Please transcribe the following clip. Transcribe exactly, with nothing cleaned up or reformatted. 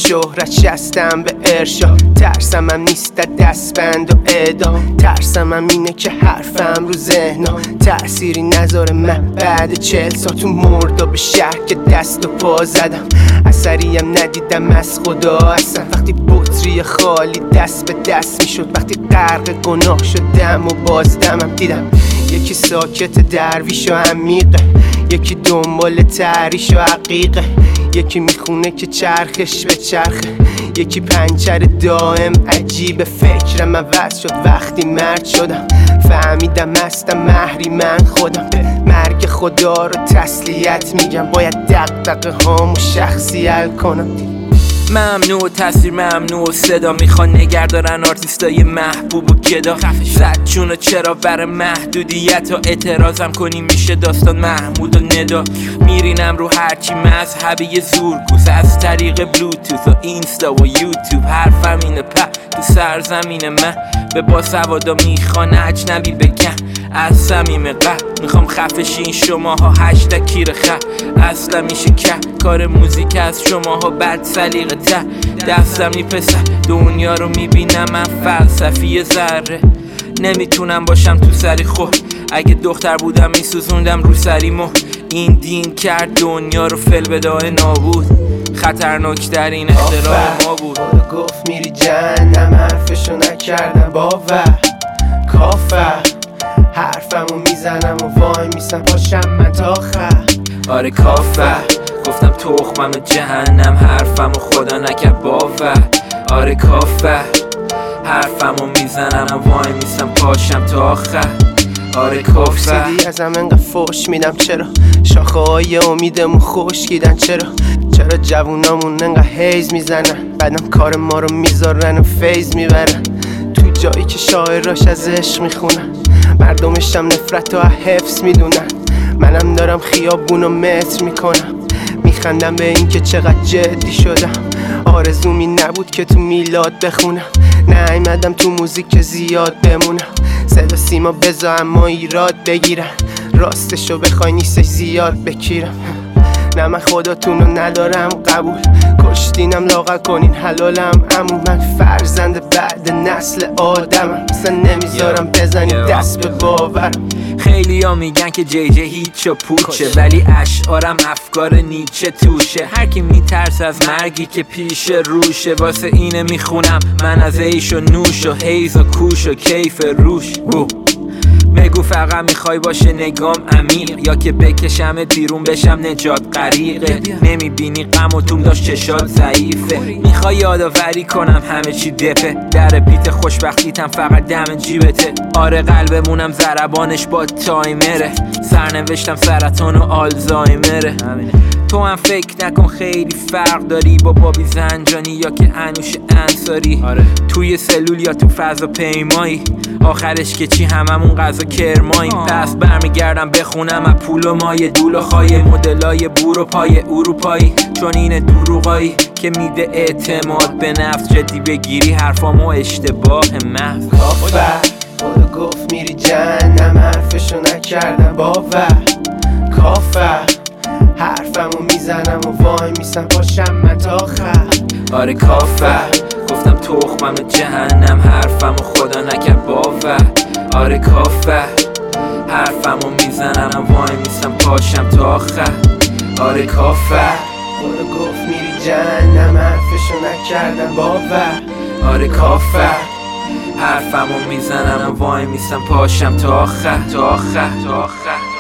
شهرت شستم به ارشا. ترسم هم نیست دستبند و اعدام، ترسم هم اینه که حرفم رو ذهنا تأثیری نذاره. من بعد چهل سال تو مردا به شهر که دست و پا زدم، اثریم ندیدم از خدا اصلا. وقتی بطری خالی دست به دست میشد، وقتی غرق گناه شدم و بازدمم دیدم یکی ساکت درویش و عمیقه، یکی دنبال تعریش و عقیقه، یکی میخونه که چرخش به چرخه، یکی پنچر دائم عجیب. فکرم عوض شد وقتی مرد شدم، فهمیدم هستم مهری من خودم. به مرگ خدا رو تسلیت میگم، باید دغدغه هامو شخصی حل کنم. ممنوع تصویر ممنوع صدا، میخوان نگردارن آرتیستای محبوب و گدا. زد چونو چرا بر محدودیت ها اعتراضم کنی میشه داستان محمود و ندا. میرینم رو هرچی مذهبی زورگوز از طریق بلوتوث و اینستا و یوتیوب. حرفم اینه په تو سرزمین من به باسوادا میخوان اجنبی بگن. از صمیم قلب میخوام خفشین شماها هشت کیر خ اصلا میشه که کار موزیک از شماها بد سلیقه ته. دستم میپسه دنیا رو میبینم من فلسفی ذره، نمیتونم باشم تو سری خود. اگه دختر بودم میسوزوندم رو سریمو. این دین کرد دنیا رو فل بداه نابود، خطرناک در این اختراع ما بود. گفت میری جهنم حرفشو نکردم باور، کافر حرفمو میزنم و وای میسم پاشم من تا آخر. آره کافر گفتم تخمم جهنم، حرفمو خدا نکرد باور. آره کافر حرفمو میزنم و وای میسم پاشم تا آخر. آره کافر سیدی ازم انقدر فوش میدم، چرا شاخه های امیدمون خشکیدن؟ چرا چرا جوونامون انقدر هیز میزنن، بعدم کار ما رو میذارن و فیض میبرن. تو جایی که شاعراش از عشق میخونن، مردمش هم نفرت و حفظ میدونن. منم دارم خیابون و متر میکنم، میخندم به این که چقدر جدی شدم. آرزومی نبود که تو میلاد بخونم، نیومدم تو موزیک که زیاد بمونم. صدا سیما بزا اما ایراد بگیرن، راستشو بخوای نیستش زیاد بکیرم. نه من خداتونو ندارم قبول، کشتینم لاغر کنین حلالم. امون من فرزند بعد نسل آدمم، اصلا نمیذارم بزنی دست به باورم. خیلی ها میگن که جی جی هیچ و پوچه، ولی اشعارم افکار نیچه توشه. هر کی میترس از مرگی که پیش روشه، واسه اینه میخونم من از عیش و نوش و حیز و کوش و کیف روش. بو بگو فقط میخوای باشه نگام عمیق، یا که بکشم بیرون بشم نجات غریقه. نمیبینی غم و توم داشت چشات ضعیفه، میخوای یادآوری کنم همه چی دپه. در بیت خوشبختیتم فقط دم جیبته. آره قلبمونم ضربانش با تایمره، سرنوشتم سرطان و آلزایمره. تو هم فکر نکن خیلی فرق داری با بابی زنجانی یا که انوش انصاری. آره. توی سلول یا تو فضا پیمایی، آخرش که چی هممون غذا کرماییم. پس برمیگردم بخونم از پول و مایه دول و خواهی مدلای بور و پای اروپایی. چون این دروغایی که میده اعتماد به نفس، جدی بگیری حرفامو اشتباه محض. کافر خدا گفت میری جهنم حرفشو نکردم باور، کافر حرفمو میزنم و وای میسم پاشم من تا آخر. آره کافر گفتم تخمم جهنم، حرفمو خدا نکرد باور. آره کافر حرفمو میزنم و وای میسم پاشم تا آخر. آره کافر خدا گفت میری جهنم حرفشو نکردم باور. آره کافر حرفمو میزنم و وای میسم پاشم تا آخر تا آخر تا آخر.